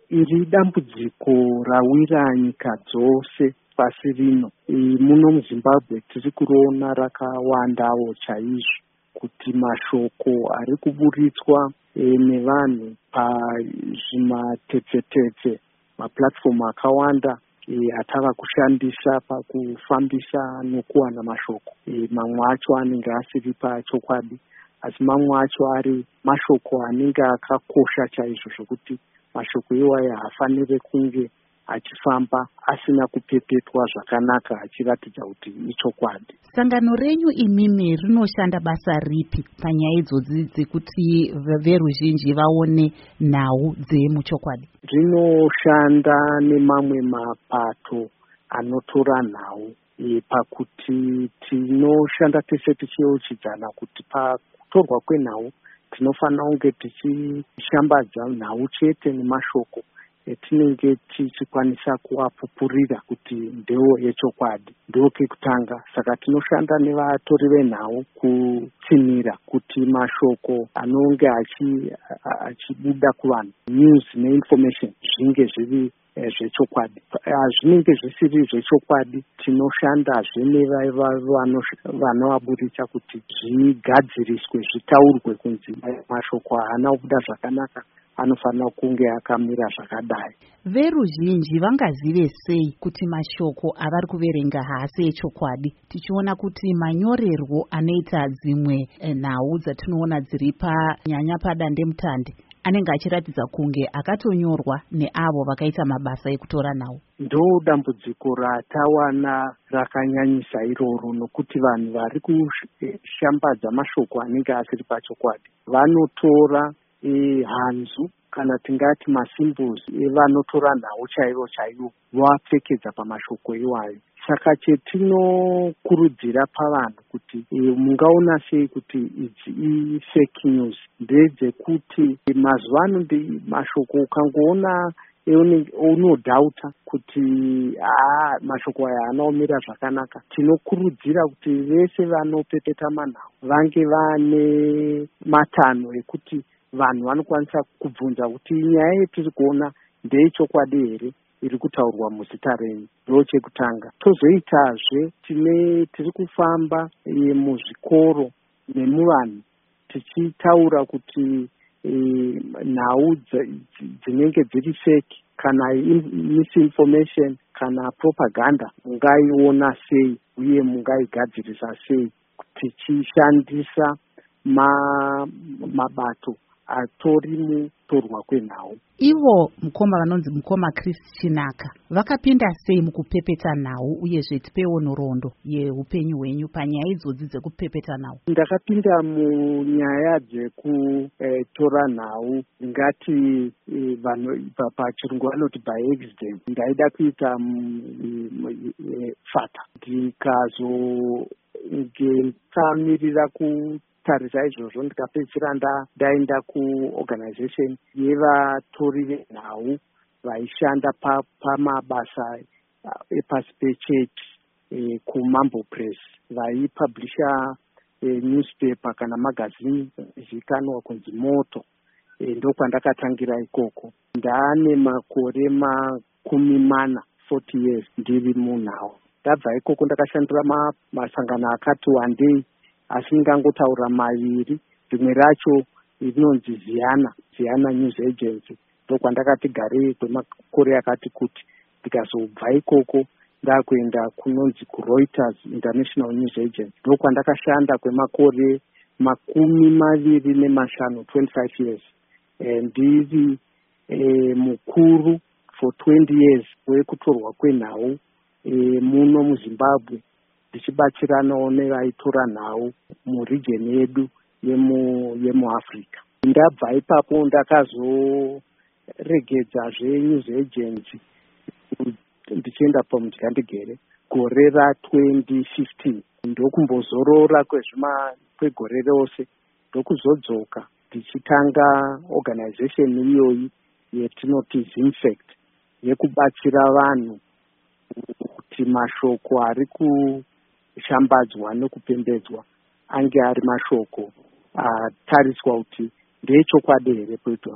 iri dambudziko rawira nyika dzose pasi rino. Muno muZimbabwe tiri kuroona rakawandawo chaizvo kuti mashoko ari kuburitswa nevanhu pazvimatepfetepfe mapuratifomu akawanda atava kushandisa pakufambisa nokuwana mashoko. Mamwe acho anenge asiri pachokwadi, asi mamwe acho ari mashoko anenge akakosha chaizvo zvokuti mashoko iwayo haafaniri kunge achifamba asina kupepetwa zvakanaka achiratidza kuti ichokwadi. Sangano renyu imimi rinoshanda basa ripi panyaya idzodzi dzekuti veruzhinji vaone nhau dzemuchokwadi? Rinoshanda nemamwe mapato anotora nhau pakuti tinoshanda tese tichiyeuchidzana kuti pakutorwa kwenhau tinofanira kunge tichishambadza nhau chete nemashoko etinenge tichikwanisa kuapupurira kuti ndewo yechokwadi, ndo kekutanga. Saka tinoshanda nevatori venhau kutsinira kuti mashoko anonge achibuda kuvanhu, news neinformation, zvinge zviri zvechokwadi. Zvinenge zvisiri zvechokwadi, tinoshandazve nevanoaburitsa kuti zvigadziriswe, zvitaurwe kunzi mashoko haana kubuda zvakanaka, anofanira kunge akamira zvakadai. Veruzhinji vangazive sei kuti mashoko avari kuverenga haasi echokwadi, tichiona kuti manyorerwo anoita dzimwe nhau dzatinoona dziri panyanya padandemutande anenge achiratidza kunge akatonyorwa neavo vakaita mabasa ekutora nhau? Ndo dambudziko ratawana rakanyanyisa iroro, nokuti vanhu vari kushambadza mashoko anenge asiri pachokwadi vanotora hanzu kana tingati masymbols evanotora nhau chaivo voapfekedza pamashoko iwayo. Saka chetinokurudzira pavanhu kuti mungaona sei kuti idzi ifake news ndedzekuti mazuva ano mashoko ukangoona unodhauta kuti mashoko aya anaomira zvakanaka. Tinokurudzira kuti vese vanopepeta manhau vange vane matanho ekuti vanhu vanokwanisa kubvunza kuti nyaya yetiri kuona ndeyechokwadi here iri kutaurwa muzita renyu. Ndo chekutanga. Tozoitazve tiri kufamba muzvikoro nemuvanhu tichitaura kuti nhau dzinenge dziri fake kana misinformation kana propaganda mungaiona sei uye mungaigadzirisa sei, tichishandisa mabato atori mutorwa kwenhau. Ivo mukoma vanonzi mukoma Chris Chinaka vakapinda sei mukupepeta nhau, uyezve tipewo nhoroondo yeupenyu hwenyu panyaya idzodzi dzekupepeta nhau? Ndakapinda munyaya dzekutora nhau, ngati vanhu pachirungu vanoti by accident. Ndaida kuita fata, ndikamirira kutarisa izvozvo ndikapedzisira ndaenda kuorganization yevatori venhau vaishanda pamabasa epasi pechechi kuMambo Press, vaipublisha newspaper kana magazine zikanwa kunzi Moto. Ndokwandakatangira ikoko. Ndaane makore 40 years ndiri munhau. Ndabva ikoko ndakashandira masangano akati wandei, asi ndingangotaura maviri. Rimwe racho rinonzi Ziana News Agency. Ndokwandakati garei kwemakore akati kuti. Ndikazobva ikoko ndakuenda kunonzi kuReuters International News Agency. Ndokwandakashanda kwemakore 25, 25 years. Ndiri mukuru for 20 years wekutorwa kwenhau muno muZimbabwe, ndichibatsiranawo nevaitora nhau muregion yedu yemuAfrica. Ndabva ipapo ndakazoregedzazve news agency ndichienda paMudyandegere gore ra2015. Ndokumbozorora kwegore rose, ndokuzodzoka ndichitanga organization iyoyi yetinoti Zinfact, yekubatsira vanhu kuti mashoko ari kushambadzwa nekupembedzwa ange ari mashoko atariswa kuti ndeyechokwadi here.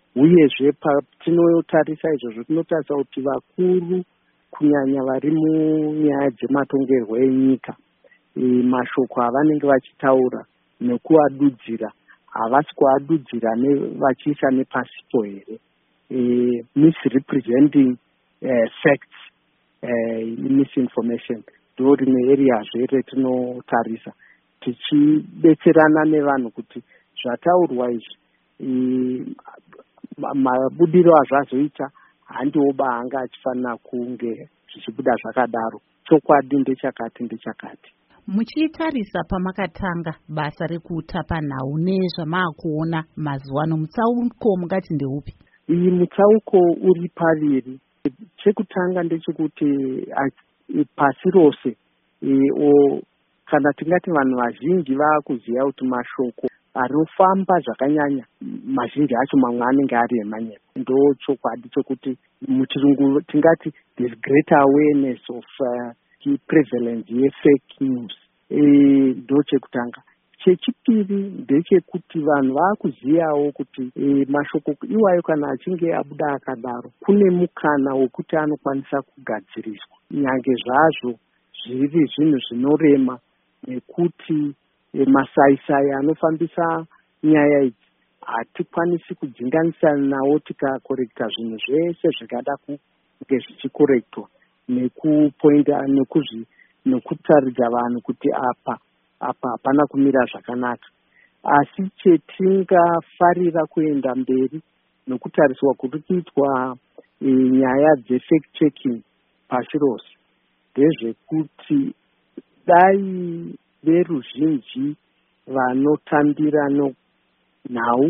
uyezve patinotarisa izvozvo tinotarisa kuti vakuru kunyanya vari munyaya dzematongerwo enyika, mashoko avanenge vachitaura nekuadudzira havasi kuadudzira vachiisa nepasipo here, misrepresenting facts, misinformation ndo rimwe eriyazve retinotarisa tichibetserana nevanhu kuti zvataurwa izvi mabudiro azvazoita handiwoba anga achifanira kunge zvichibuda zvakadaro, chokwadi ndechakati ndechakati. Muchitarisa pamakatanga basa rekutapa nhau nezvamaakuona mazuva ano, mutsauko mungati ndeupi? Iyi mutsauko uri paviri. Chekutanga ndechekuti pasi rose kana tingati vanhu vazhinji vakuziva kuti mashoko anofamba zvakanyanya mazhinji acho mamwe anenge ari emanyepo. Ndo chokwadi chokuti muchirungu tingati there is greater awareness of prevalence yefake news. Ndo chekutanga. Chechipiri ndechekuti vanhu vakuzivawo kuti mashoko iwayo kana achinge abuda akadaro kune mukana wekuti anokwanisa kugadziriswa, nyange zvazvo zviri zvinhu zvinorema, nekuti masaisai anofambisa nyaya idzi hatikwanisi kudzinganisa nawo tikakorekta zvinhu zvese zvingada kunge zvichikorektwa, nekupointa nekutaridza vanhu kuti apa hapana kumira zvakanaka. Asi chetingafarira kuenda mberi nokutariswa kuri kuitwa nyaya dzefake checking pasi rose ndezvekuti dai veruzhinji vanotambira nhau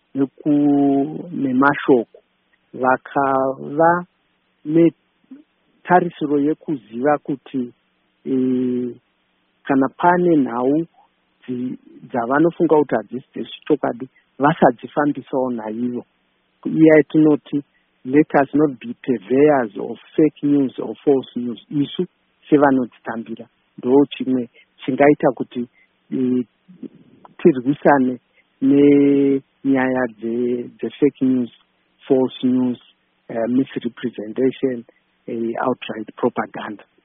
nemashoko vakava netarisiro yekuziva kuti kana pane nhau dzavanofunga kuti hadzisi dzezvechokwadi vasadzifambisawo naivo. Iya tinoti let us not be purveyors of fake news or false news. Isu sevanodzitambira ndo chimwe chingaita kuti tirwisane nenyaya dzefake news, false news, misrepresentation, outright propaganda.